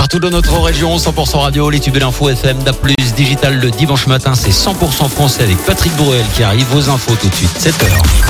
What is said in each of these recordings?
Partout dans notre région, 100% radio, les tubes de l'info FM, DAB+, digital le dimanche matin, c'est 100% français avec Patrick Bruel qui arrive aux infos tout de suite, 7h.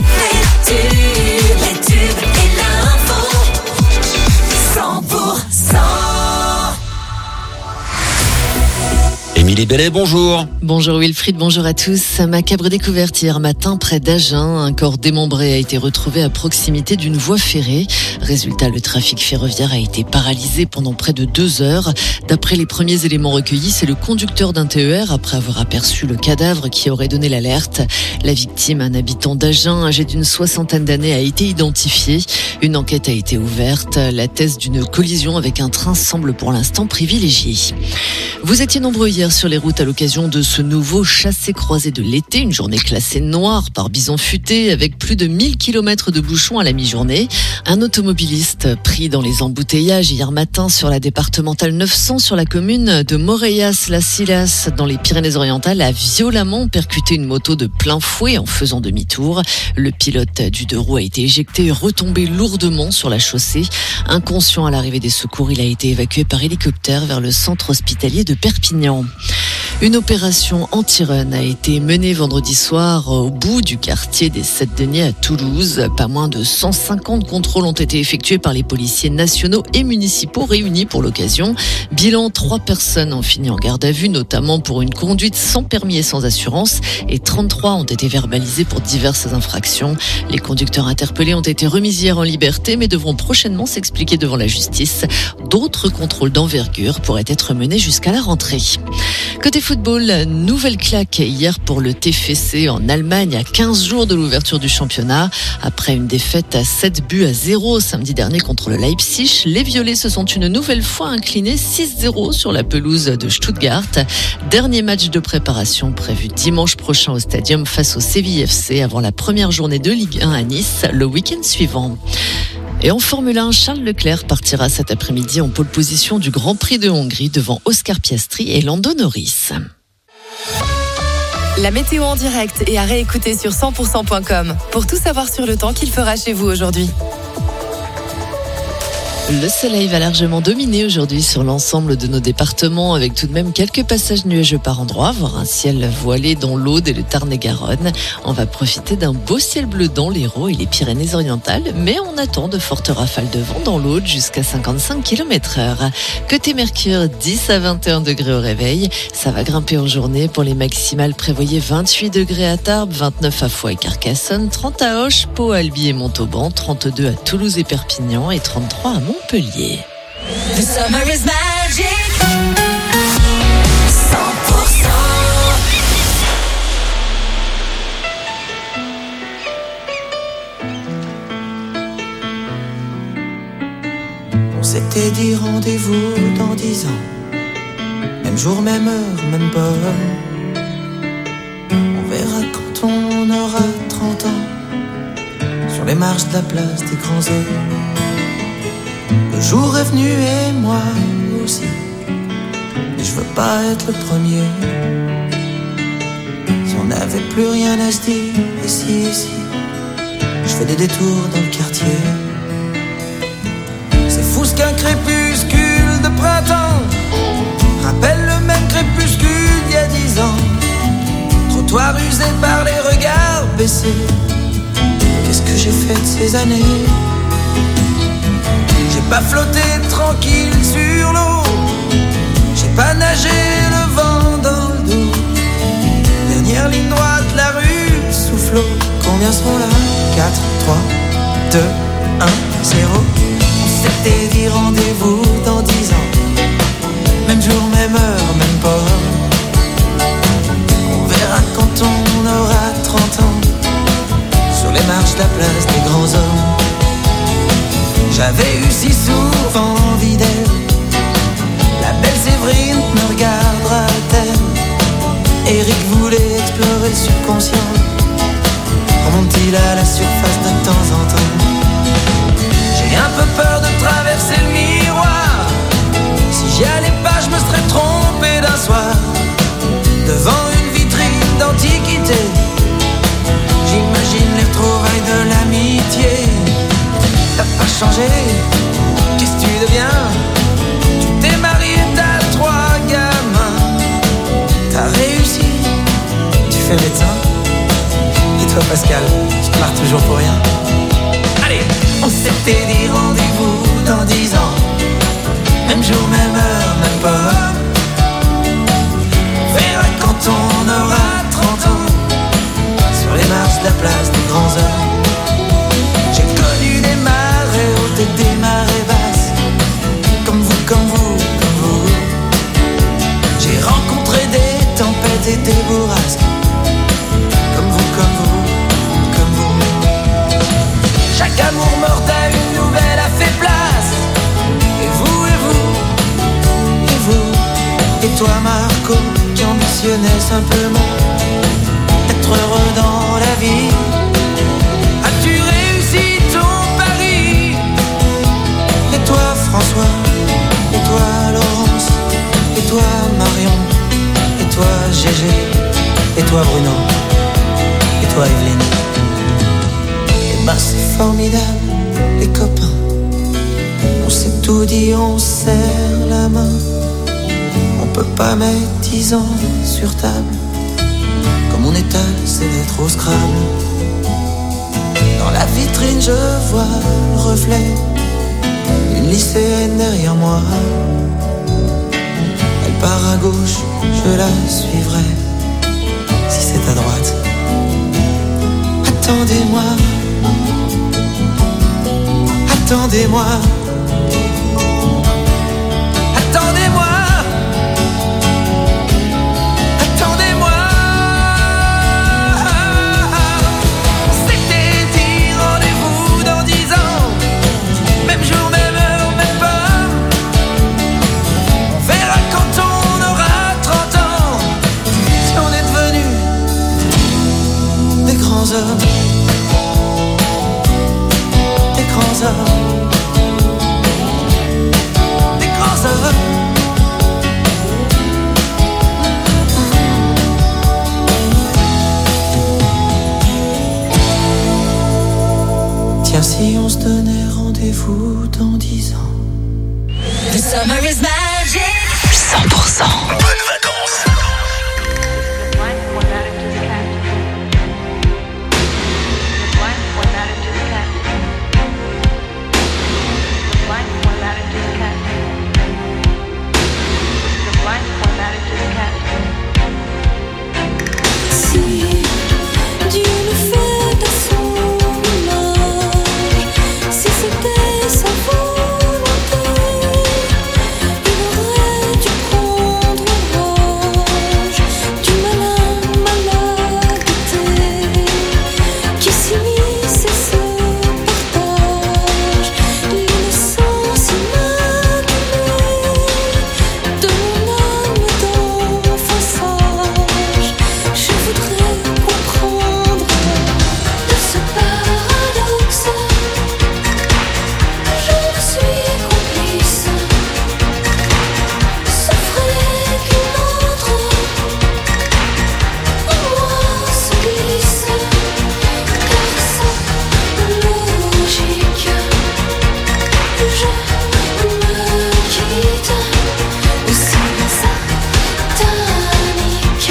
Émilie Bellet, bonjour. Bonjour Wilfried, bonjour à tous. Macabre découverte hier matin près d'Agen. Un corps démembré a été retrouvé à proximité d'une voie ferrée. Résultat, le trafic ferroviaire a été paralysé pendant près de 2 heures. D'après les premiers éléments recueillis, c'est le conducteur d'un TER, après avoir aperçu le cadavre, qui aurait donné l'alerte. La victime, un habitant d'Agen, âgé d'une 60aine d'années, a été identifié. Une enquête a été ouverte. La thèse d'une collision avec un train semble pour l'instant privilégiée. Vous étiez nombreux hier sur les routes à l'occasion de ce nouveau chassé-croisé de l'été, une journée classée noire par bison futé avec plus de 1000 km de bouchons à la mi-journée. Un automobiliste pris dans les embouteillages hier matin sur la départementale 900 sur la commune de Moreiras-las-Silas dans les Pyrénées-Orientales a violemment percuté une moto de plein fouet en faisant demi-tour. Le pilote du 2 roues a été éjecté et retombé lourdement sur la chaussée. Inconscient à l'arrivée des secours, il a été évacué par hélicoptère vers le centre hospitalier de Perpignan. Une opération anti-run a été menée vendredi soir au bout du quartier des Sept-Deniers à Toulouse. Pas moins de 150 contrôles ont été effectués par les policiers nationaux et municipaux réunis pour l'occasion. Bilan, 3 personnes ont fini en garde à vue, notamment pour une conduite sans permis et sans assurance, et 33 ont été verbalisés pour diverses infractions. Les conducteurs interpellés ont été remis hier en liberté, mais devront prochainement s'expliquer devant la justice. D'autres contrôles d'envergure pourraient être menés jusqu'à la rentrée. Côté football, nouvelle claque hier pour le TFC en Allemagne à 15 jours de l'ouverture du championnat. Après une défaite à 7-0 samedi dernier contre le Leipzig, les Violets se sont une nouvelle fois inclinés 6-0 sur la pelouse de Stuttgart. Dernier match de préparation prévu dimanche prochain au Stadium face au Séville FC avant la première journée de Ligue 1 à Nice le week-end suivant. Et en Formule 1, Charles Leclerc partira cet après-midi en pole position du Grand Prix de Hongrie devant Oscar Piastri et Lando Norris. La météo en direct et à réécouter sur 100%.com pour tout savoir sur le temps qu'il fera chez vous aujourd'hui. Le soleil va largement dominer aujourd'hui sur l'ensemble de nos départements avec tout de même quelques passages nuageux par endroits, voire un ciel voilé dans l'Aude et le Tarn-et-Garonne. On va profiter d'un beau ciel bleu dans l'Hérault et les Pyrénées-Orientales, mais on attend de fortes rafales de vent dans l'Aude jusqu'à 55 km/h. Côté Mercure, 10 à 21 degrés au réveil. Ça va grimper en journée. Pour les maximales, prévoyez 28 degrés à Tarbes, 29 à Foix et Carcassonne, 30 à Auch, Pau, Albi et Montauban, 32 à Toulouse et Perpignan et 33 à Montpellier. The summer is magic. 100%. On s'était dit rendez-vous dans 10 ans. Même jour, même heure, même pomme. On verra quand on aura 30 ans. Sur les marches de la place des grands hommes. Le jour est venu et moi aussi. Et je veux pas être le premier. Si on n'avait plus rien à se dire, ici, je fais des détours dans le quartier. C'est fou ce qu'un crépuscule de printemps rappelle le même crépuscule d'il y a 10 ans. Trottoir usé par les regards baissés. Qu'est-ce que j'ai fait de ces années? J'ai pas flotté tranquille sur l'eau. J'ai pas nagé le vent dans le dos. Dernière ligne droite, la rue souffle. Combien sont là? 4, 3, 2, 1, 0. On s'était dit rendez-vous dans 10 ans. Même jour, même heure, même port. On verra quand on aura 30 ans. Sur les marches de la place des grands hommes. J'avais eu si souvent envie d'elle. La belle Séverine me regardera-t-elle? Eric voulait explorer le subconscient. Remonte-t-il à la surface de temps en temps? J'ai un peu peur de traverser le miroir. Si j'y allais pas, je me serais trompé d'un soir. Devant une vitrine d'antiquité, j'imagine les retrouvailles de l'amitié. T'as pas changé, qu'est-ce que tu deviens? Tu t'es marié Pascal, je te marre toujours pour rien. Allez, on s'était dit rendez-vous dans 10 ans. Même jour, même heure, même pas. On verra quand on aura 30 ans. Sur les marches de la place des grands hommes. J'ai connu des marées hautes et des marées basses. Comme vous, comme vous, comme vous. J'ai rencontré des tempêtes et des bourrasques. Comme vous, comme vous, comme vous. Chaque amour mort à une nouvelle a fait place. Et vous, et vous, et vous. Et toi Marco, qui ambitionnais simplement être heureux dans la vie. As-tu réussi ton pari? Et toi François, et toi Laurence, et toi Marion, et toi Gégé, et toi Bruno, et toi Evelyne. Et ben c'est formidable, les copains. On s'est tout dit, on serre la main. On peut pas mettre 10 ans sur table. Comme on étale ses lettres au Scrabble. Dans la vitrine je vois le reflet d'une lycéenne derrière moi. Elle part à gauche, je la suivrai. Si c'est à droite, attendez-moi. Attendez-moi. Attendez-moi. Attendez-moi. C'était dit rendez-vous dans 10 ans. Même jour, même heure, même pas. On verra quand on aura 30 ans. Si on est devenus des grands hommes. Des grands hommes. Des grands hommes. Tiens, si on se donnait rendez-vous dans 10 ans. The summer is magic. 100%. Bonnes vacances. Si Dieu nous fait à son image, si c'était sa volonté, il aurait dû prendre rage du malin malhabilité qui s'immisce et se partage l'innocence immaculée de mon âme d'enfant sage. Je voudrais comprendre de ce paradoxe. Je suis complice. Souffrait qu'une autre en moi se glisse. Car sans logique, je me quitte. Aussi satanique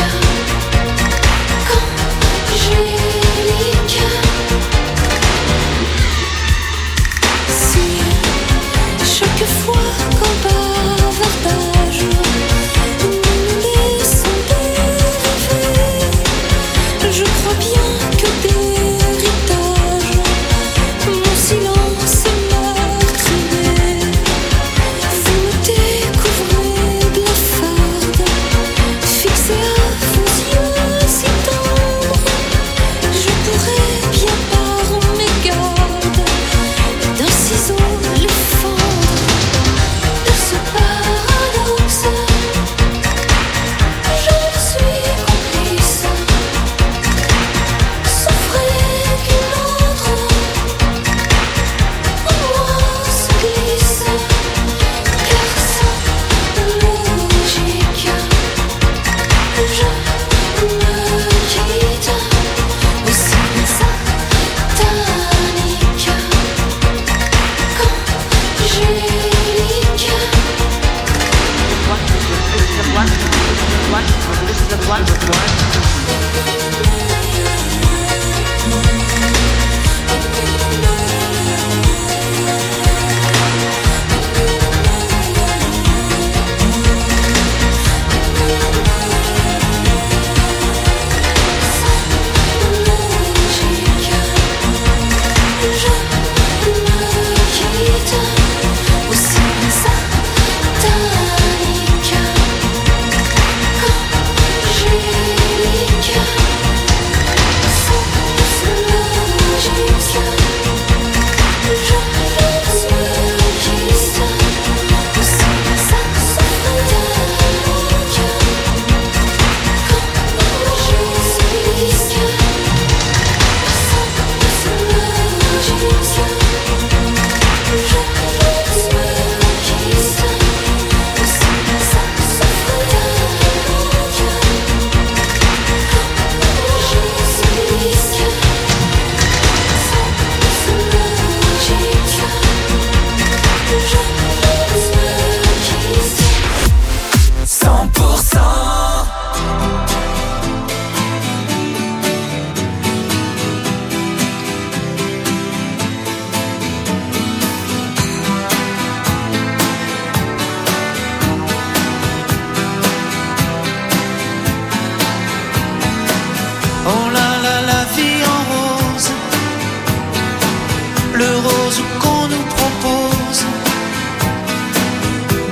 qu'angélique. Si chaque fois qu'en bavardage nous nous laissons dériver, je crois bien que d'héritage mon silence est meurtrier. Vous me découvrez blafarde, fixée à vos yeux si tendres. Je pourrais bien par mégarde d'un ciseau les fendre. De ce paradoxe, je suis complice. Souffrait qu'une autre en moi se glisse. Car sans logique, je me quitte. Aussi satanique qu'angélique.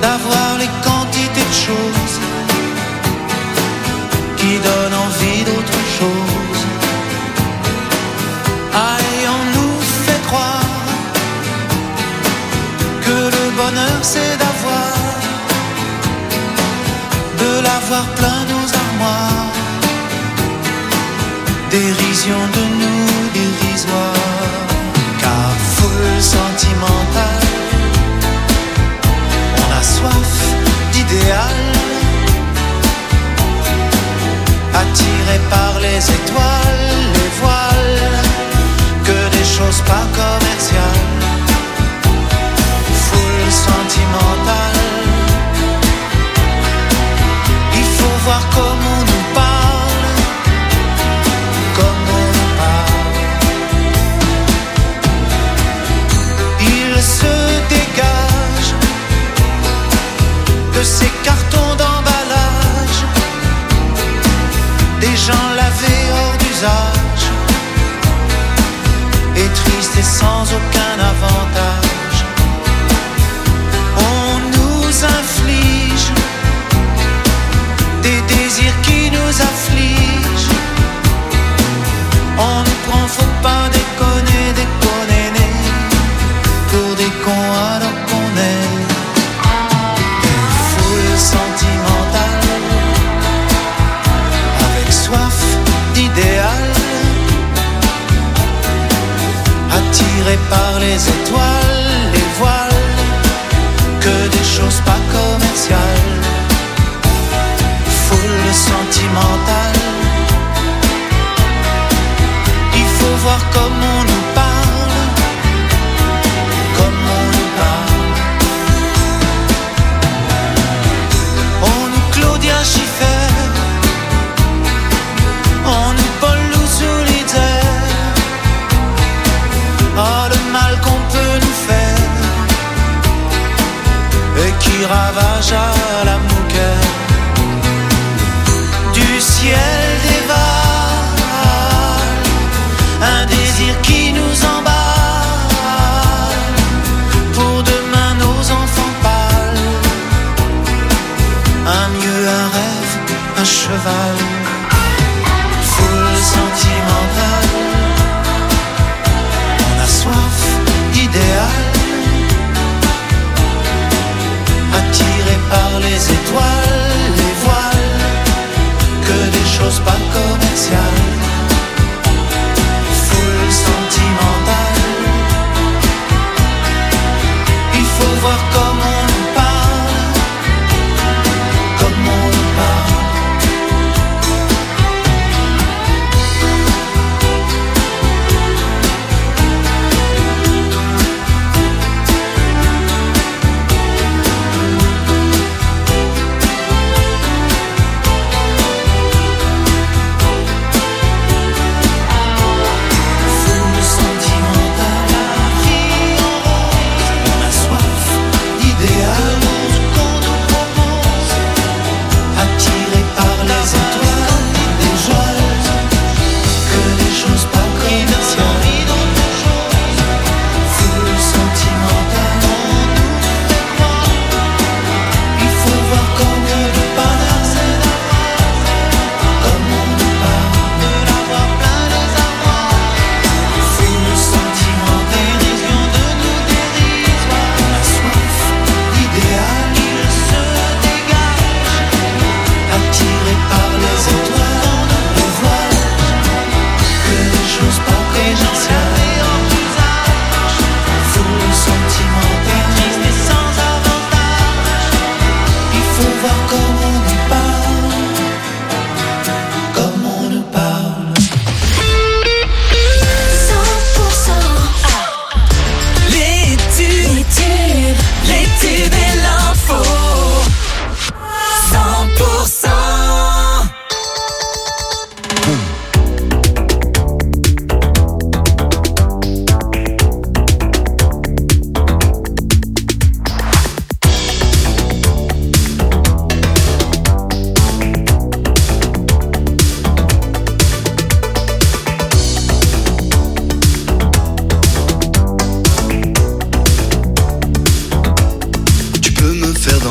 d'avoir les quantités de choses qui donnent envie d'autre chose. Aïe, on nous fait croire que le bonheur c'est de l'avoir plein nos armoires. Dérision de nous dérisoire, car foule sentimentale, on a soif d'idéal, attiré par les étoiles, les voiles, que des choses pas commerciales. Foule sentimentale, il faut voir comment on nous parle, comme on nous parle. Il se dégage de ces cartons d'emballage, des gens lavés hors d'usage, et tristes et sans aucun avantage. On nous inflige des désirs qui nous affligent. On nous prend, faut pas déconner, déconner, pour des cons alors qu'on est des foules sentimentales, avec soif d'idéal, attirés par les étoiles, les voiles, que des choses pas commerciales. Foule sentimentale, il faut voir comment on nous parle, comme on nous parle. On nous Claudia Schiffer, on nous Paul Lousou-Lider. Oh, le mal qu'on peut nous faire et qui ravage à la mouquette. Du ciel dévale un désir qui nous emballe, pour demain nos enfants pâles, un mieux, un rêve, un cheval. Foule sentimentale, on a soif d'idéal, attiré par les étoiles, les voiles, que des choses pas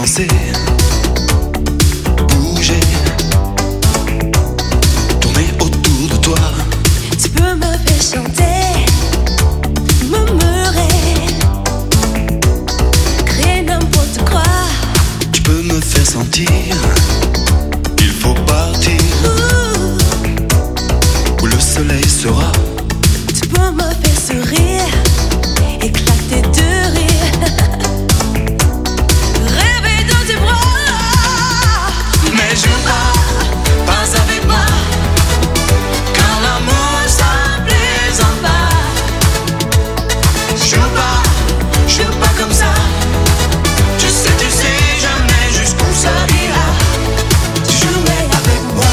danser, bouger, tourner autour de toi. Tu peux me faire chanter, murmurer, créer n'importe quoi. Tu peux me faire sentir qu'il faut partir, où le soleil sera. Tu peux me faire sourire, éclater de rire, rêver dans tes bras. Mais joue pas avec moi, car l'amour ça plaisante pas. Joue pas comme ça. Tu sais jamais jusqu'où ça ira. Jouer avec moi.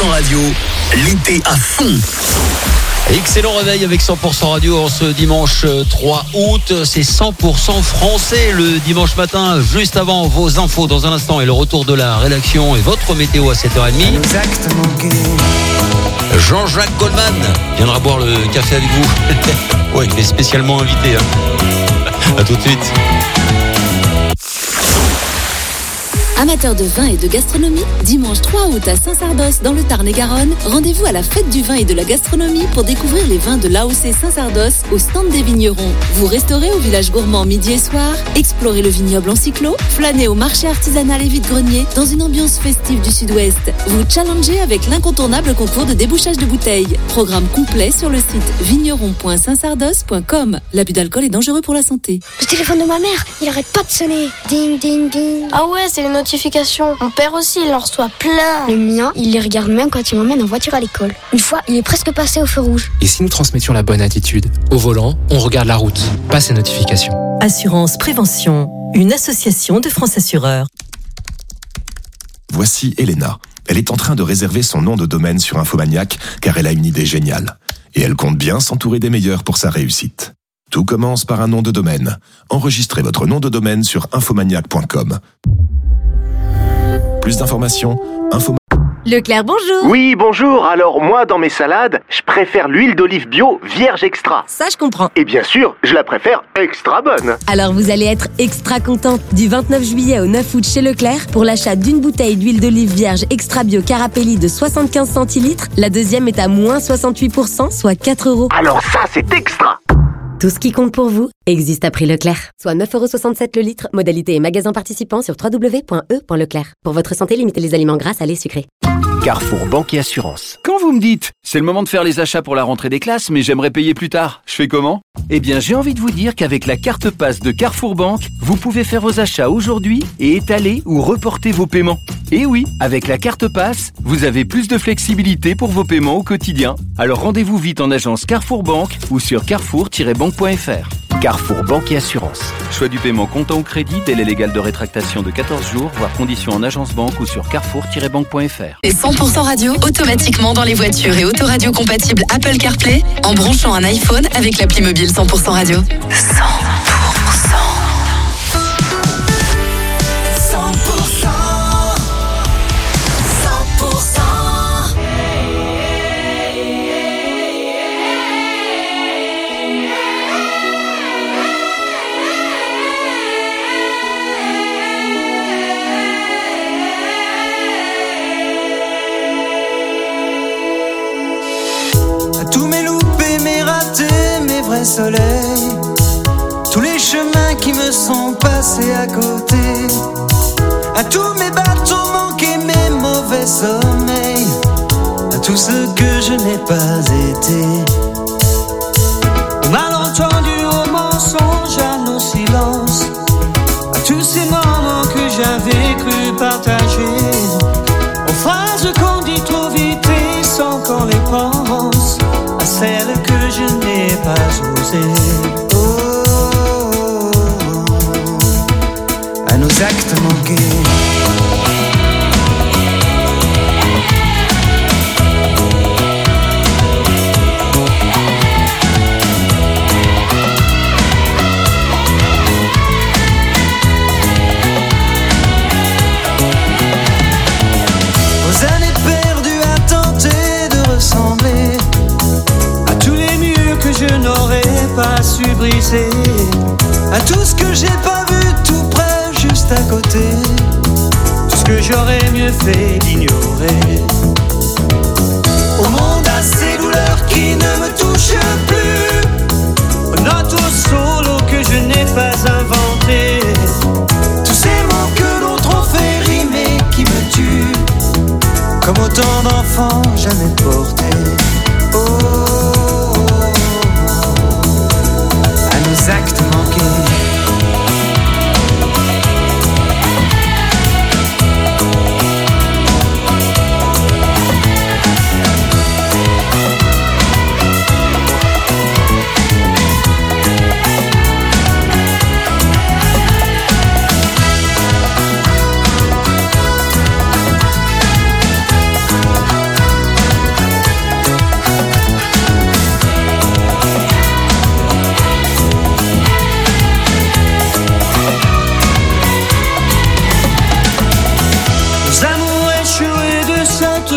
Radio, l'été à fond. Excellent réveil avec 100% Radio en ce dimanche 3 août. C'est 100% français le dimanche matin. Juste avant vos infos dans un instant et le retour de la rédaction et votre météo à 7h30. Jean-Jacques Goldman viendra boire le café avec vous. Ouais, il est spécialement invité. À tout de suite. Amateurs de vin et de gastronomie, dimanche 3 août à Saint-Sardos dans le Tarn-et-Garonne, rendez-vous à la fête du vin et de la gastronomie pour découvrir les vins de l'AOC Saint-Sardos au stand des vignerons. Vous resterez au village gourmand midi et soir, explorez le vignoble en cyclo, flânez au marché artisanal et vide-grenier dans une ambiance festive du sud-ouest. Vous challengez avec l'incontournable concours de débouchage de bouteilles. Programme complet sur le site vigneron.saintsardos.com. L'abus d'alcool est dangereux pour la santé. Le téléphone de ma mère, il arrête pas de sonner. Ding, ding, ding. Ah ouais, c'est les notifications. Mon père aussi, il en reçoit plein. Le mien, il les regarde même quand il m'emmène en voiture à l'école. Une fois, il est presque passé au feu rouge. Et si nous transmettions la bonne attitude ? Au volant, on regarde la route, pas ses notifications. Assurance Prévention, une association de France Assureurs. Voici Elena. Elle est en train de réserver son nom de domaine sur Infomaniac car elle a une idée géniale. Et elle compte bien s'entourer des meilleurs pour sa réussite. Tout commence par un nom de domaine. Enregistrez votre nom de domaine sur infomaniac.com. Plus d'informations, Leclerc, bonjour. Oui, bonjour. Alors moi, dans mes salades, je préfère l'huile d'olive bio vierge extra. Ça, je comprends. Et bien sûr, je la préfère extra bonne. Alors vous allez être extra content. Du 29 juillet au 9 août chez Leclerc, pour l'achat d'une bouteille d'huile d'olive vierge extra bio Carapelli de 75 centilitres, la deuxième est à moins 68%, soit 4 €. Alors ça, c'est extra. Tout ce qui compte pour vous existe à prix Leclerc. Soit 9,67 € le litre. Modalité et magasin participants sur www.e.leclerc. Pour votre santé, limitez les aliments gras, salés, sucrés. Carrefour Banque et Assurance. Quand vous me dites, c'est le moment de faire les achats pour la rentrée des classes, mais j'aimerais payer plus tard, je fais comment ? Eh bien, j'ai envie de vous dire qu'avec la carte Pass de Carrefour Banque, vous pouvez faire vos achats aujourd'hui et étaler ou reporter vos paiements. Et oui, avec la carte Pass, vous avez plus de flexibilité pour vos paiements au quotidien. Alors rendez-vous vite en agence Carrefour Banque ou sur carrefour-banque.fr. Carrefour Banque et Assurance. Choix du paiement comptant ou crédit, délai légal de rétractation de 14 jours, voire conditions en agence banque ou sur carrefour-banque.fr. Et 100% radio automatiquement dans les voitures et autoradio compatible Apple CarPlay en branchant un iPhone avec l'appli mobile 100% radio. 100%. Tous mes loupés, mes ratés, mes vrais soleils, tous les chemins qui me sont passés à côté, à tous mes bateaux manqués, mes mauvais sommeils, à tout ce que je n'ai pas été, aux malentendus, aux mensonges, à nos silences, à tous ces moments que j'avais cru partager, aux phrases qu'on dit trop vite et sans qu'on les pense, celle que je n'ai pas osée. Oh, oh, oh, à nos actes manqués. Aux années perdues à tenter de ressembler que je n'aurais pas su briser, à tout ce que j'ai pas vu tout près, juste à côté, tout ce que j'aurais mieux fait d'ignorer. Au monde à ces douleurs qui ne me touchent plus, aux notes au solo que je n'ai pas inventé, tous ces mots que d'autres ont fait rimer qui me tuent, comme autant d'enfants jamais portés. Oh, actes manqués.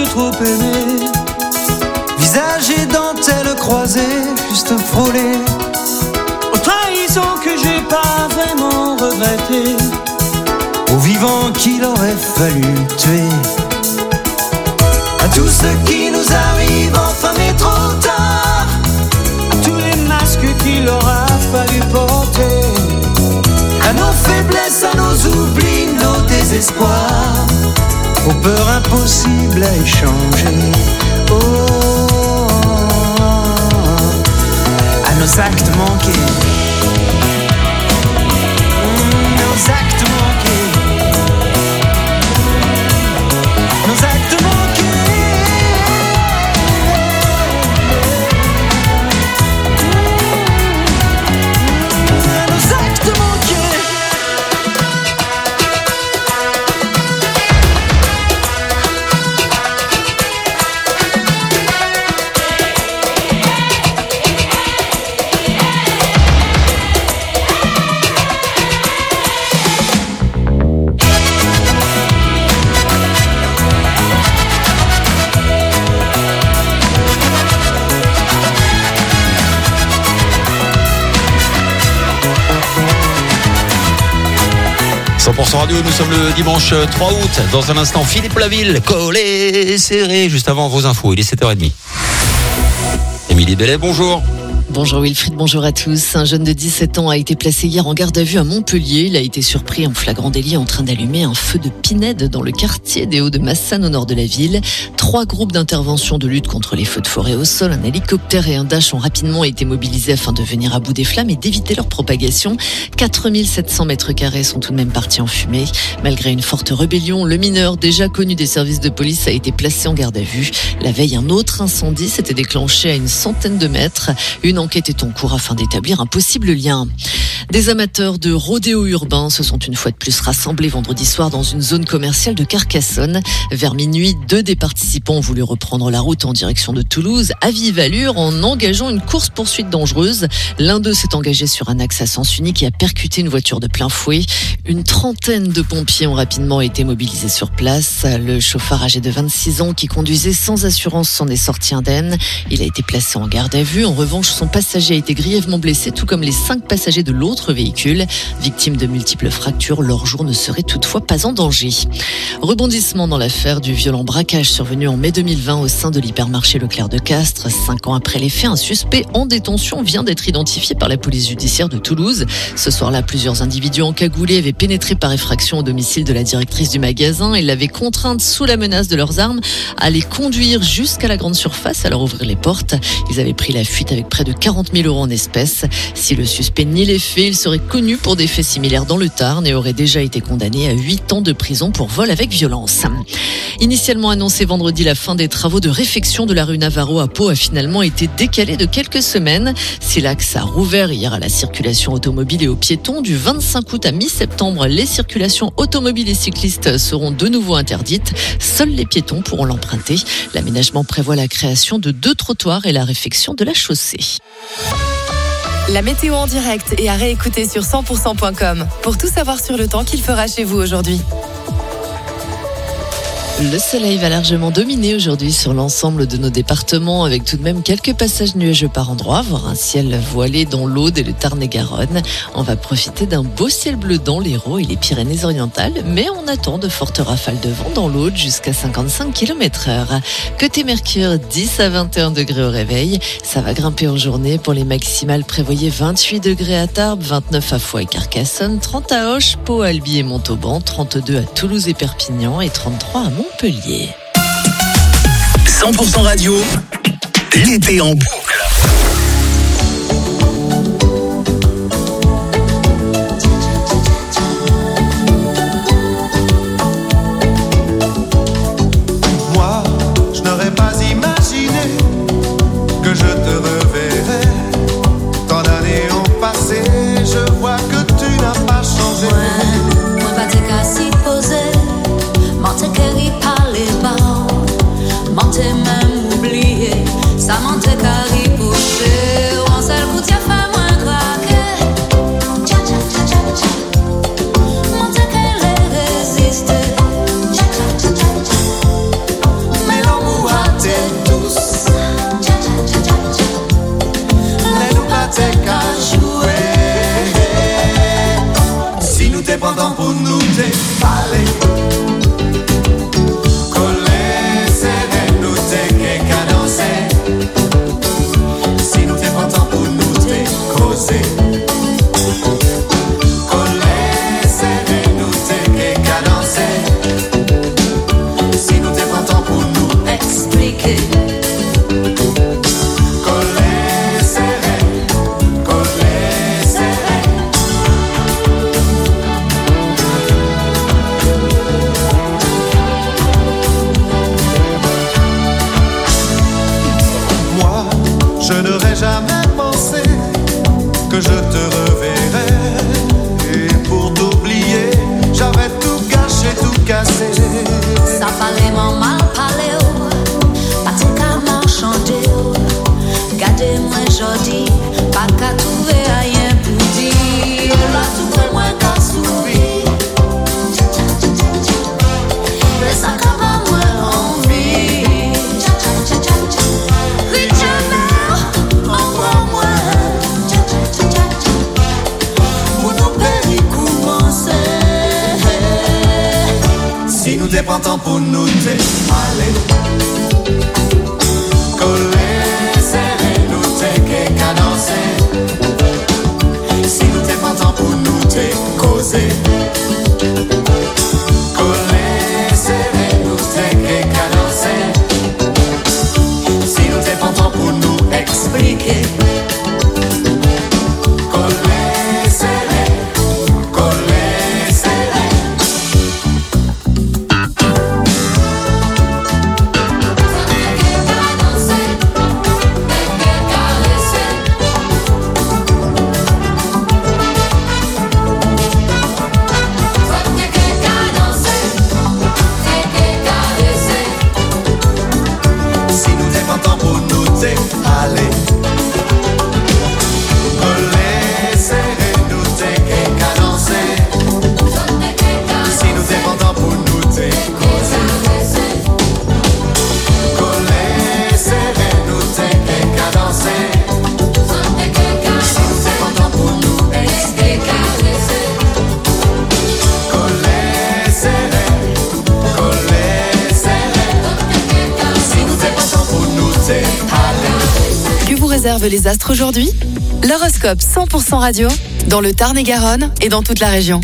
trop aimé. Visage et dentelle croisée, juste frôlé. Aux trahisons que j'ai pas vraiment regrettées, aux vivants qu'il aurait fallu tuer. À tous ceux qui nous arrivent enfin mais trop tard, à tous les masques qu'il aura fallu porter, à nos faiblesses, à nos oublis, nos désespoirs, aux peurs impossibles à échanger. À nos actes manqués, nos actes manqués, nos actes manqués, nos actes manqués. 100% Radio, nous sommes le dimanche 3 août. Dans un instant, Philippe Laville, collé, serré. Juste avant vos infos, il est 7h30. Émilie Bellet, bonjour. Bonjour Wilfried, bonjour à tous. Un jeune de 17 ans a été placé hier en garde à vue à Montpellier. Il a été surpris en flagrant délit en train d'allumer un feu de pinède dans le quartier des Hauts-de-Massanes au nord de la ville. 3 groupes d'intervention de lutte contre les feux de forêt au sol, un hélicoptère et un dash ont rapidement été mobilisés afin de venir à bout des flammes et d'éviter leur propagation. 4700 mètres carrés sont tout de même partis en fumée. Malgré une forte rébellion, le mineur, déjà connu des services de police, a été placé en garde à vue. La veille, un autre incendie s'était déclenché à une centaine de mètres. Une enquête est en cours afin d'établir un possible lien. Des amateurs de rodéo urbain se sont une fois de plus rassemblés vendredi soir dans une zone commerciale de Carcassonne. Vers minuit, 2 des participants ont voulu reprendre la route en direction de Toulouse à vive allure en engageant une course-poursuite dangereuse. L'un d'eux s'est engagé sur un axe à sens unique et a percuté une voiture de plein fouet. Une trentaine de pompiers ont rapidement été mobilisés sur place. Le chauffeur âgé de 26 ans qui conduisait sans assurance s'en est sorti indemne. Il a été placé en garde à vue. En revanche, son passager a été grièvement blessé, tout comme les 5 passagers de l'autre véhicule. Victimes de multiples fractures, leur jour ne serait toutefois pas en danger. Rebondissement dans l'affaire du violent braquage survenu en mai 2020 au sein de l'hypermarché Leclerc de Castres. 5 ans après les faits, un suspect en détention vient d'être identifié par la police judiciaire de Toulouse. Ce soir-là, plusieurs individus encagoulés avaient pénétré par effraction au domicile de la directrice du magasin et l'avaient contrainte sous la menace de leurs armes à les conduire jusqu'à la grande surface, à leur ouvrir les portes. Ils avaient pris la fuite avec près de 40 000 € en espèces. Si le suspect nie les faits, il serait connu pour des faits similaires dans le Tarn et aurait déjà été condamné à 8 ans de prison pour vol avec violence. Initialement annoncé vendredi, la fin des travaux de réfection de la rue Navarro à Pau a finalement été décalée de quelques semaines. Si l'axe a rouvert hier à la circulation automobile et aux piétons, du 25 août à mi-septembre, les circulations automobiles et cyclistes seront de nouveau interdites. Seuls les piétons pourront l'emprunter. L'aménagement prévoit la création de 2 trottoirs et la réfection de la chaussée. La météo en direct et à réécouter sur 100%.com pour tout savoir sur le temps qu'il fera chez vous aujourd'hui. Le soleil va largement dominer aujourd'hui sur l'ensemble de nos départements, avec tout de même quelques passages nuageux par endroits, voire un ciel voilé dans l'Aude et le Tarn-et-Garonne. On va profiter d'un beau ciel bleu dans l'Hérault et les Pyrénées-Orientales, mais on attend de fortes rafales de vent dans l'Aude jusqu'à 55 km/h. Côté Mercure, 10 à 21 degrés au réveil. Ça va grimper en journée. Pour les maximales, prévoyez 28 degrés à Tarbes, 29 à Foix et Carcassonne, 30 à Auch, Pau, Albi et Montauban, 32 à Toulouse et Perpignan et 33 à Montpellier. 100% Radio, l'été en boucle. Moi, je n'aurais pas imaginé que je te reverrais. Tant d'années ont passé, je vois que tu n'as pas changé. Ouais, moi pas t'es qu'à s'y poser, m'en t'es qu'à y parler bas, m'en t'es même oublié, ça m'en t'es qu'à allez. Coller, serrer, nous t'es qu'à danser. Si nous t'es pas temps pour nous t'es causer. Coller, serrer, nous t'es qu'à danser. Si nous t'es pas temps pour nous expliquer. Je n'aurais jamais pensé que je te reverrais. Et pour t'oublier, j'avais tout gâché, tout cassé. Ça parlait mon mal parlé, pas tout qu'à marchander. Gardez-moi jodi, pas qu'à trouver rien pour dire. Là tout fait moins qu'à sourire. Mais ça qu'à pas moins envie. Si nous t'es pas temps pour nous t'es allez. Coller, serrer, nous t'es qu'à danser. Si nous t'es pas temps pour nous t'es causer. Coller, serrer, nous t'es qu'à danser. Si nous t'es pas temps pour nous expliquer. Coller, serrer, coller, serrer. Si nous t'es pas temps pour nous t'es allez. Coller, serrer, nous t'es qu'à danser. Si nous t'es pas temps pour nous t'es causer. Coller, serrer, nous t'es qu'à danser. Si nous t'es pas temps pour nous expliquer. Coller, serrer, coller, serrer. Si nous t'es pas temps pour nous t'es allez. Que vous réservent les astres aujourd'hui ? L'horoscope 100% radio, dans le Tarn-et-Garonne et dans toute la région.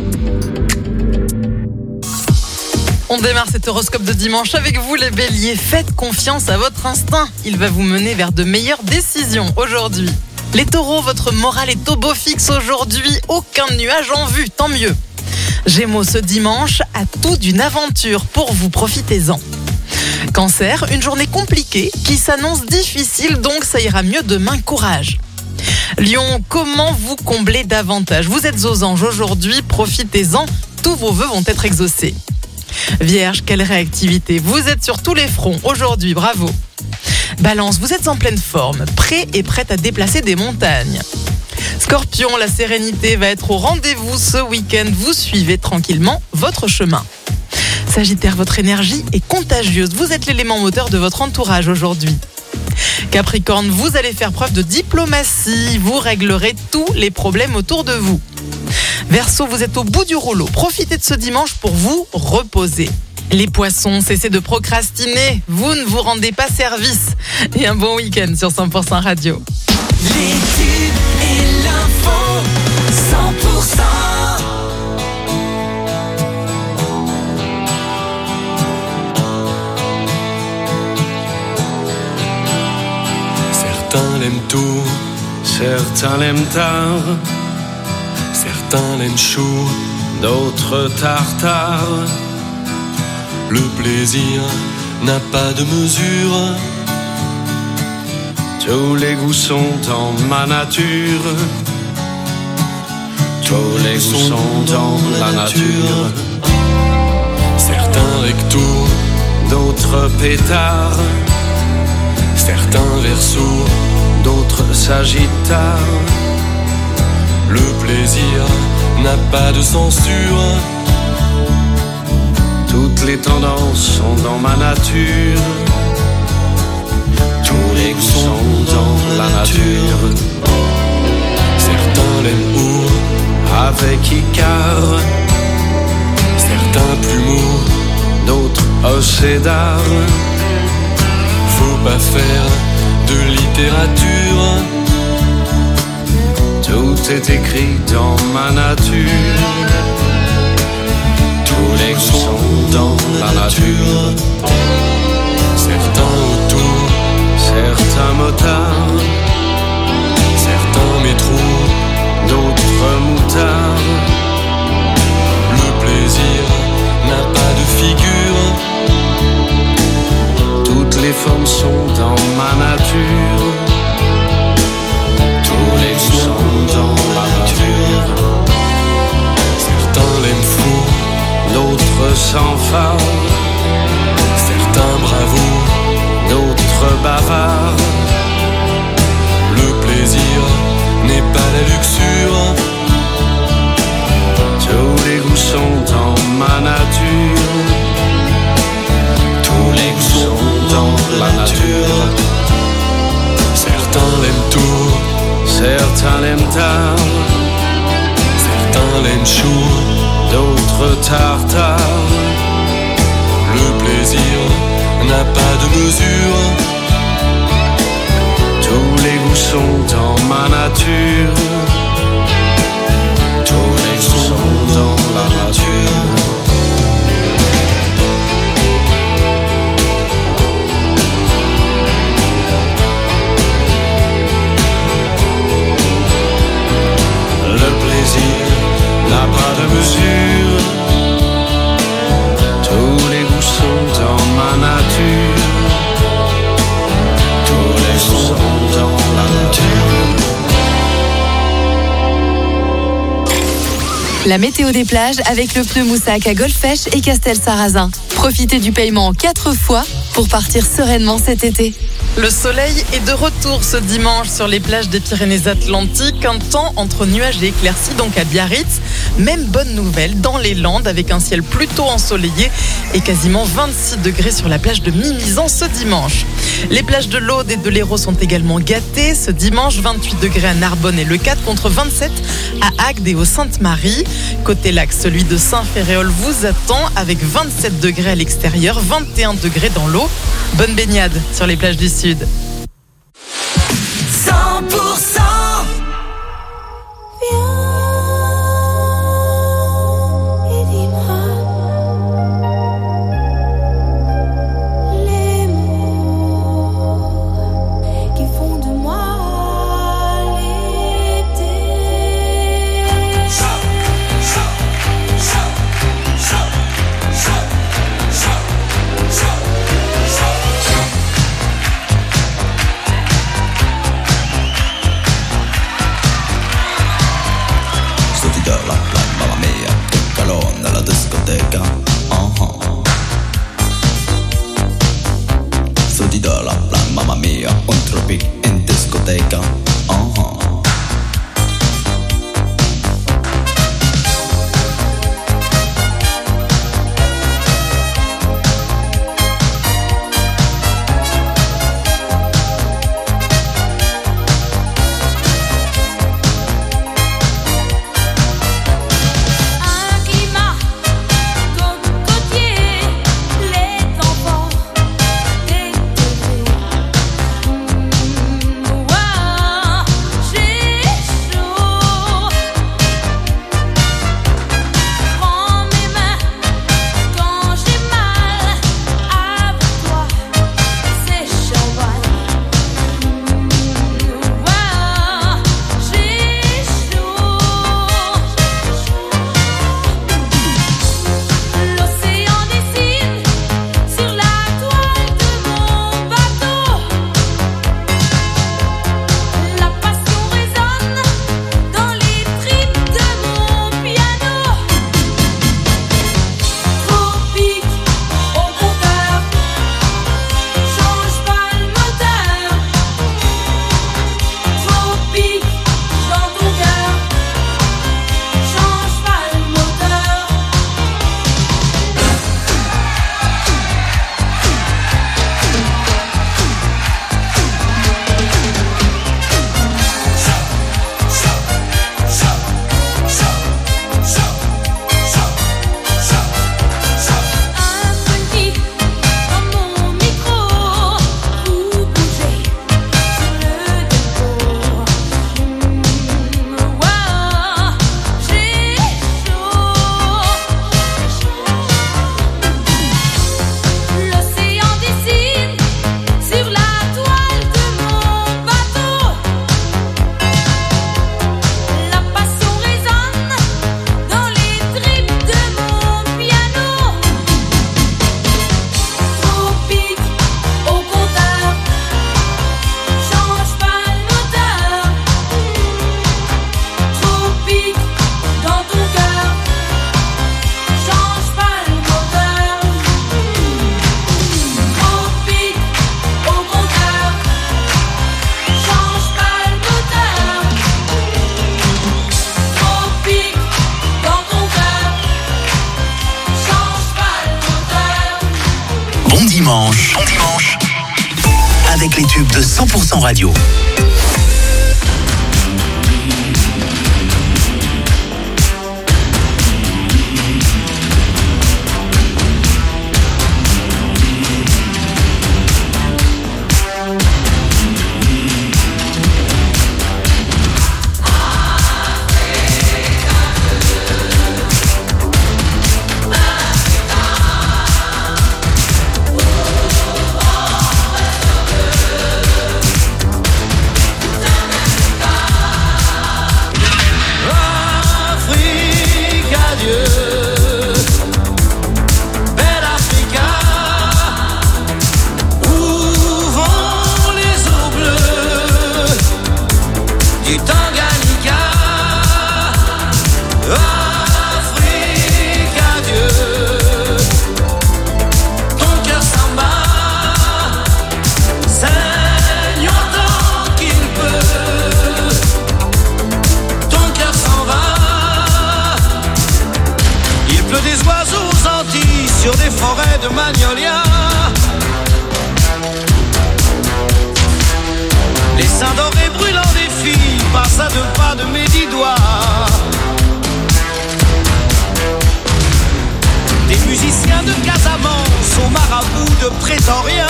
On démarre cet horoscope de dimanche avec vous les béliers. Faites confiance à votre instinct. Il va vous mener vers de meilleures décisions aujourd'hui. Les taureaux, votre morale est au beau fixe aujourd'hui. Aucun nuage en vue, tant mieux. Gémeaux, ce dimanche a tout d'une aventure pour vous, profitez-en. Cancer, une journée compliquée qui s'annonce difficile, donc ça ira mieux demain, courage. Lion, comment vous combler davantage ? Vous êtes aux anges aujourd'hui, profitez-en, tous vos vœux vont être exaucés. Vierge, quelle réactivité, vous êtes sur tous les fronts aujourd'hui, bravo. Balance, vous êtes en pleine forme, prêt et prête à déplacer des montagnes. Scorpion, la sérénité va être au rendez-vous ce week-end, vous suivez tranquillement votre chemin. Sagittaire, votre énergie est contagieuse, vous êtes l'élément moteur de votre entourage aujourd'hui. Capricorne, vous allez faire preuve de diplomatie, vous réglerez tous les problèmes autour de vous. Verseau, vous êtes au bout du rouleau, profitez de ce dimanche pour vous reposer. Les poissons, cessez de procrastiner, vous ne vous rendez pas service. Et un bon week-end sur 100% radio. L'étude et l'info 100%. Certains l'aiment tout, certains l'aiment tard. Certains l'aiment chou, d'autres tartare. Le plaisir n'a pas de mesure. Tous les goûts sont en ma nature. Tous les goûts sont dans la nature. Certains recto, d'autres pétards. Certains verseaux, d'autres sagittaires. Le plaisir n'a pas de censure. Toutes les tendances sont dans ma nature. Tous les goûts sont dans la nature. Certains l'aiment pour avec Icare. procès d'art. Faut pas faire de littérature. Tout est écrit dans ma nature. Tous les goûts sont dans la nature. Certains autour, certains motards, certains métros, d'autres moutards. Le plaisir n'a pas de figure. Toutes les formes sont dans ma nature. Tous les goûts sont dans la nature. Certains l'aiment fou, d'autres sans phare. Certains bravos, d'autres bavards. Le plaisir n'est pas la luxure. Tous les goûts sont dans ma nature. Tous les goûts sont dans la nature. Certains l'aiment tout, certains l'aiment tard. Certains l'aiment chaud, d'autres tartare. Le plaisir n'a pas de mesure. Tous les goûts sont dans ma nature. Tous les goûts sont dans la nature. Le plaisir n'a pas de mesure. Tous les goûts sont dans ma nature. Tous les goûts sont dans la nature. La météo des plages avec le pneu Moussac à Golfech et Castel-Sarrazin. Profitez du paiement en 4 fois pour partir sereinement cet été. Le soleil est de retour ce dimanche sur les plages des Pyrénées-Atlantiques. Un temps entre nuages et éclaircies donc à Biarritz. Même bonne nouvelle dans les Landes avec un ciel plutôt ensoleillé et quasiment 26 degrés sur la plage de Mimizan ce dimanche. Les plages de l'Aude et de l'Hérault sont également gâtées. Ce dimanche, 28 degrés à Narbonne et Le 4 contre 27 à Agde et au Sainte-Marie. Côté lac, celui de Saint-Ferréol vous attend avec 27 degrés à l'extérieur, 21 degrés dans l'eau. Bonne baignade sur les plages du Sud. 100% un climat Bon dimanche. Bon dimanche. Avec les tubes de 100% radio. Sur des forêts de magnolias, les seins dorés brûlants des filles passent à 2 pas de mes 10 doigts. Des musiciens de Casamance aux marabouts de Pretoria.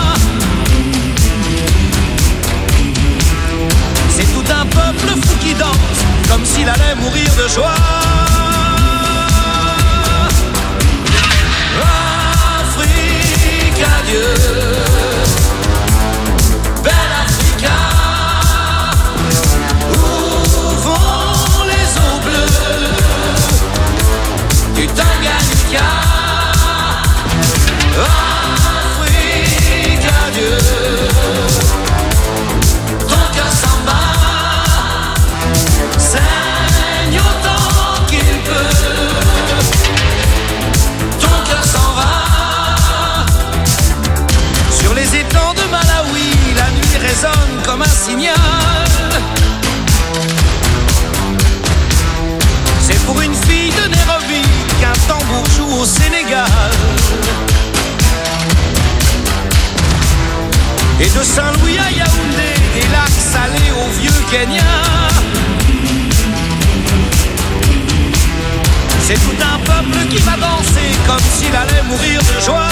C'est tout un peuple fou qui danse comme s'il allait mourir de joie. Adieu, belle Africa, où vont les eaux bleues du Tanganyika. Afrique, adieu, ton cœur s'en bat, saigne autant qu'il peut, ton cœur s'en va. Sur les étangs de Malawi, la nuit résonne comme un signal. C'est pour une fille de Nairobi qu'un tambour joue au Sénégal. Et de Saint-Louis à Yaoundé, des lacs salés au vieux Kenya. C'est tout un peuple qui va danser comme s'il allait mourir de joie.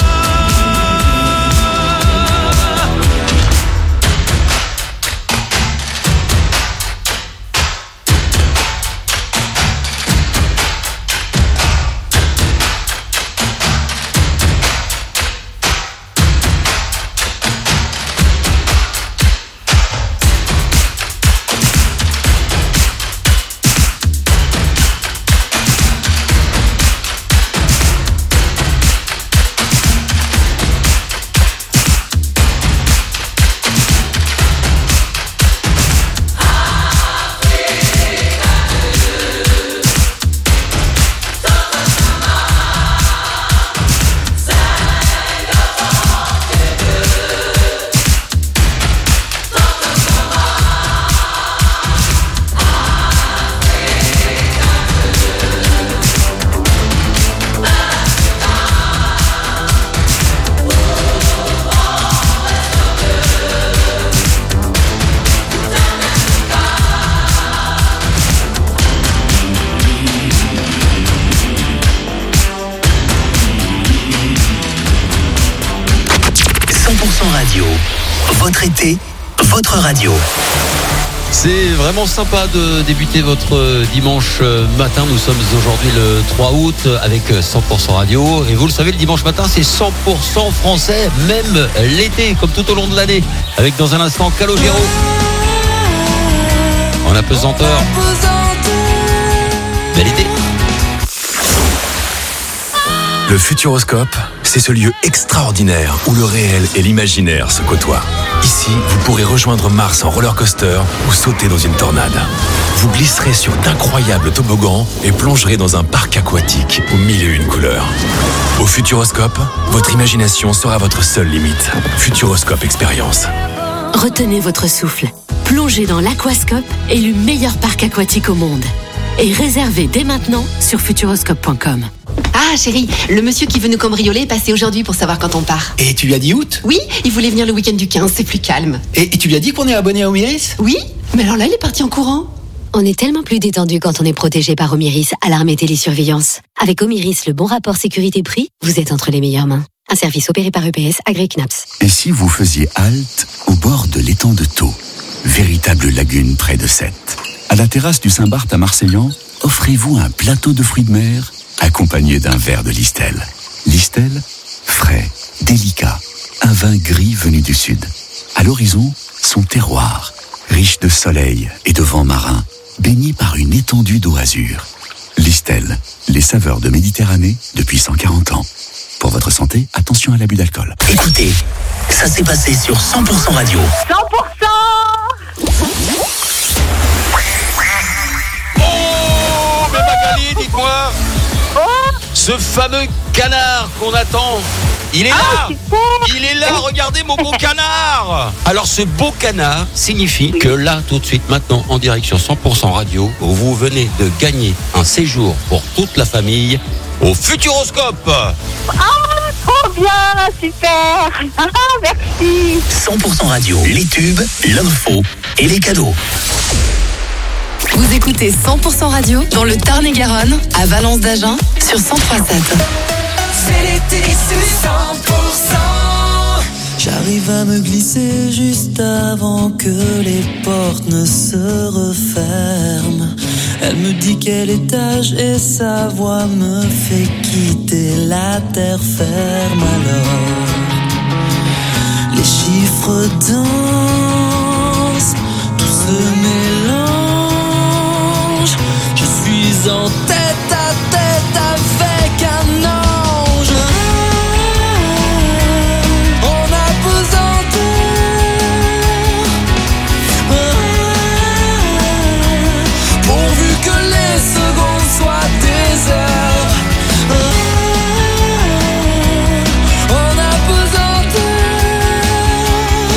Radio. Votre été, votre radio. C'est vraiment sympa de débuter votre dimanche matin. Nous sommes aujourd'hui le 3 août avec 100% radio. Et vous le savez, le dimanche matin, c'est 100% français, même l'été, comme tout au long de l'année. Avec dans un instant Calogero. En apesanteur. Bel été. Le Futuroscope, c'est ce lieu extraordinaire où le réel et l'imaginaire se côtoient. Ici, vous pourrez rejoindre Mars en roller coaster ou sauter dans une tornade. Vous glisserez sur d'incroyables toboggans et plongerez dans un parc aquatique aux 1001 couleurs. Au Futuroscope, votre imagination sera votre seule limite. Futuroscope Expérience. Retenez votre souffle. Plongez dans l'Aquascope, élu meilleur parc aquatique au monde. Et réservez dès maintenant sur futuroscope.com. Ah, Ah chérie, le monsieur qui veut nous cambrioler est passé aujourd'hui pour savoir quand on part. Et tu lui as dit août? Oui, il voulait venir le week-end du 15, c'est plus calme. Et tu lui as dit qu'on est abonné à Omiris? Oui, mais alors là il est parti en courant. On est tellement plus détendu quand on est protégé par Omiris, alarme et télésurveillance. Avec Omiris, le bon rapport sécurité-prix, vous êtes entre les meilleures mains. Un service opéré par EPS, Agré Knaps. Et si vous faisiez halte au bord de l'étang de Thau, véritable lagune près de Sète? À la terrasse du Saint-Barth à Marseillan, offrez-vous un plateau de fruits de mer accompagné d'un verre de Listel. Listel, frais, délicat, un vin gris venu du sud. À l'horizon, son terroir, riche de soleil et de vent marin, baigné par une étendue d'eau azur. Listel, les saveurs de Méditerranée depuis 140 ans. Pour votre santé, attention à l'abus d'alcool. Écoutez, ça s'est passé sur 100% Radio. 100%. Oh, mais Magali, dites-moi, ce fameux canard qu'on attend, il est là. Il est là, regardez mon beau canard. Alors ce beau canard signifie que là, tout de suite, maintenant, en direct sur 100% Radio, vous venez de gagner un séjour pour toute la famille au Futuroscope. Trop bien, super. Merci. 100% Radio, les tubes, l'info et les cadeaux. Vous écoutez 100% Radio dans le Tarn-et-Garonne, à Valence d'Agen, sur 103.7. C'est l'été sur 100%. J'arrive à me glisser juste avant que les portes ne se referment. Elle me dit quel étage et sa voix me fait quitter la terre ferme. Alors les chiffres dansent, tout se mélange. Je suis en tête à tête avec un ange. On a pesanteur, pourvu que les secondes soient des heures. On a pesanteur,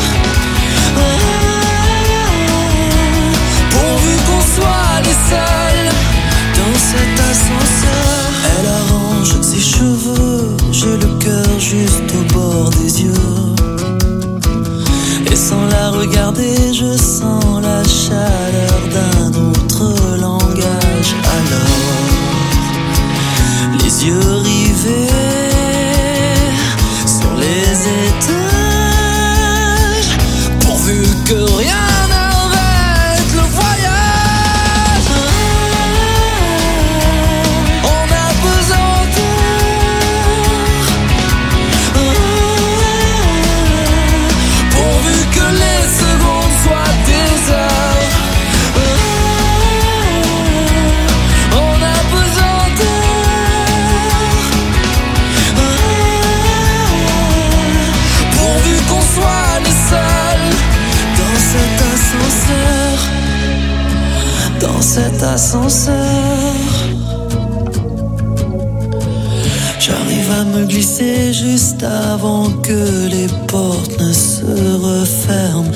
pourvu qu'on soit les seuls dans cet ascenseur. Elle arrange ses cheveux, j'ai le cœur juste au bord des yeux. Et sans la regarder, je sens la chaleur d'un autre langage. Alors, les yeux rivés sur les étages, pourvu que rien n'arrête le voyage. On a pesanteur, pourvu que les secondes soient des heures. On a pesanteur, pourvu qu'on soit les seuls dans cet ascenseur. Dans cet ascenseur, j'arrive à me glisser juste avant que les portes ne se referment.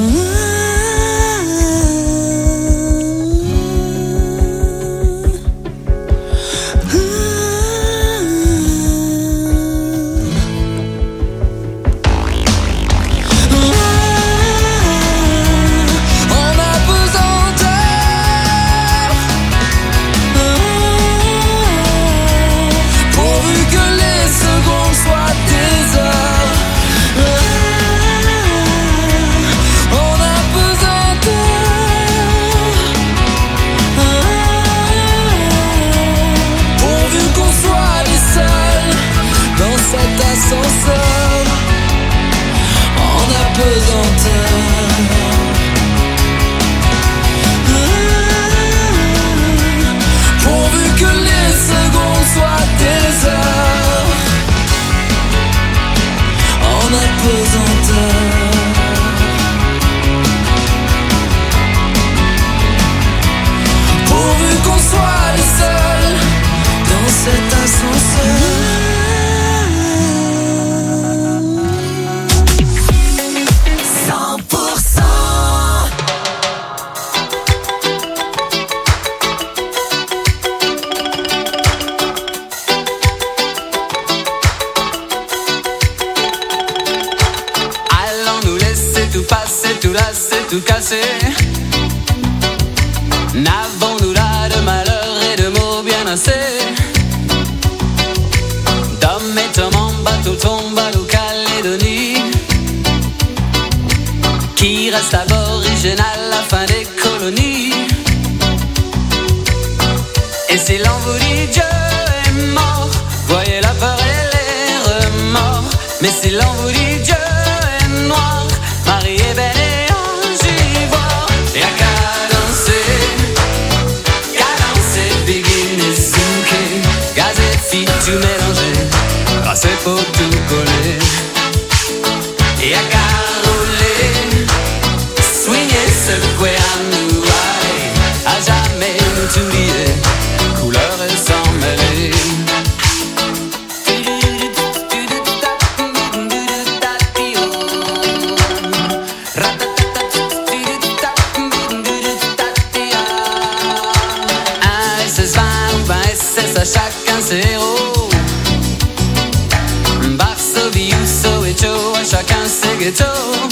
On a pesanteur, pourvu que les secondes soient des heures. On a pesanteur, pourvu qu'on soit les seuls dans cet ascenseur. On a pesanteur, pourvu que les secondes soient des heures. On a pesanteur, pourvu qu'on soit les seuls dans cet ascenseur. tout passé, tout lassé, tout cassé. N'avons-nous là de malheur et de mots bien assez? D'hommes et Tom en bateau tombe à l'Calédonie, qui reste aborigène à la fin des colonies. Et si l'on vous dit Dieu est mort, voyez la peur et les remords. Mais si l'on vous dit Dieu est noir, Marie est belle et ange ivoire. Et à cadencer, begin et zouké, gaz et filles tout mélangé, c'est pour tout coller. Et à caroler, swinger, secouer à nous aller, à jamais nous oublier, couleur et sans mêler. À chacun ses héros, Varsovie ou Soweto, à chacun ses ghettos.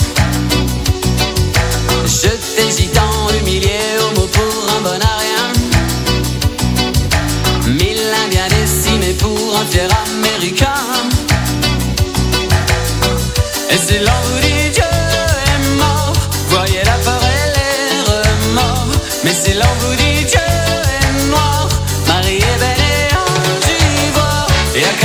Jeté gitan, humilié, homo pour un bon à rien. 1000 Indiens décimés pour un fier américain. Et si l'on vous dit Dieu est mort, voyez la peur et les remords. Mais si l'on vous dit Dieu est noir, Marie est belle. Et à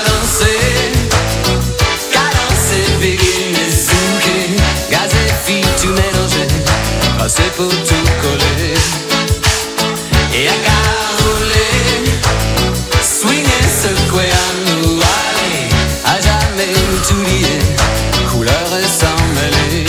cadencer, begin et zouké, gaz et filles tout mélangé, c'est pour tout coller. Et à caroler, swinger, secouer à nous aller, à jamais nous oublier, couleur et sans mêler.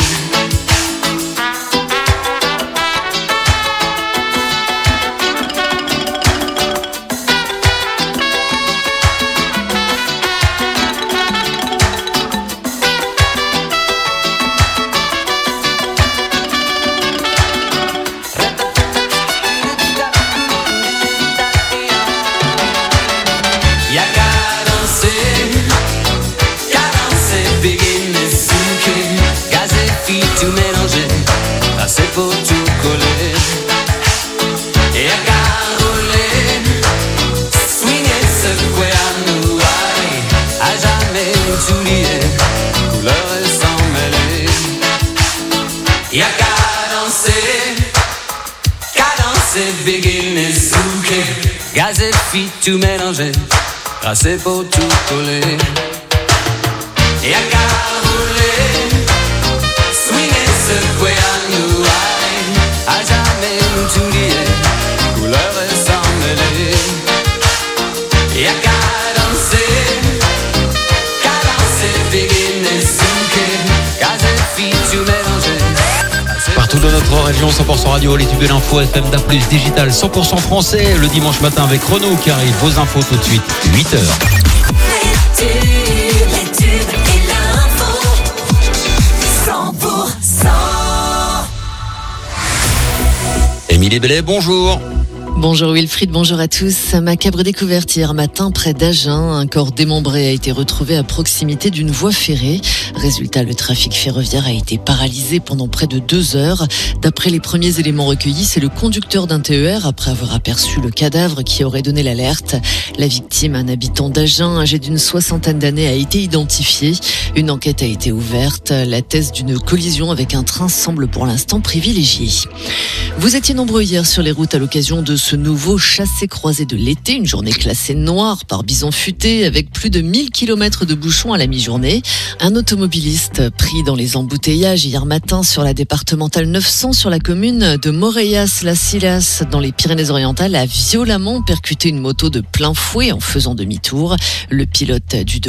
Tout mélanger, c'est pour tout coller. Et à caroler, swinger, secouer à nous aller, à jamais nous oublier, couleur et sans mêler. Et à cadencer, begin et zouké, gaz et filles tout mélanger, c'est pour tout coller. Et à caroler, secouer à nous aller, à jamais nous oublier, couleur et sans mêler. Et à cadencer, begin et zouké, gaz et filles tout mélanger. Partout dans notre région, 100% radio, les tubes de l'info, FM, DA+, digital, 100% français, le dimanche matin avec Renaud qui arrive. Vos infos tout de suite, 8h. Émilie Bellet, bonjour. Bonjour Wilfried, bonjour à tous. Macabre découverte hier matin près d'Agen. Un corps démembré a été retrouvé à proximité d'une voie ferrée. Résultat, le trafic ferroviaire a été paralysé pendant près de 2 heures. D'après les premiers éléments recueillis, c'est le conducteur d'un TER, après avoir aperçu le cadavre, qui aurait donné l'alerte. La victime, un habitant d'Agen, âgé d'une 60aine d'années, a été identifié. Une enquête a été ouverte. La thèse d'une collision avec un train semble pour l'instant privilégiée. Vous étiez nombreux hier sur les routes à l'occasion de ce nouveau chassé-croisé de l'été, une journée classée noire par Bison Futé avec plus de 1000 km de bouchons à la mi-journée. Un automobiliste pris dans les embouteillages hier matin sur la départementale 900 sur la commune de Moreiras-la-Silas dans les Pyrénées-Orientales a violemment percuté une moto de plein fouet en faisant demi-tour. Le pilote du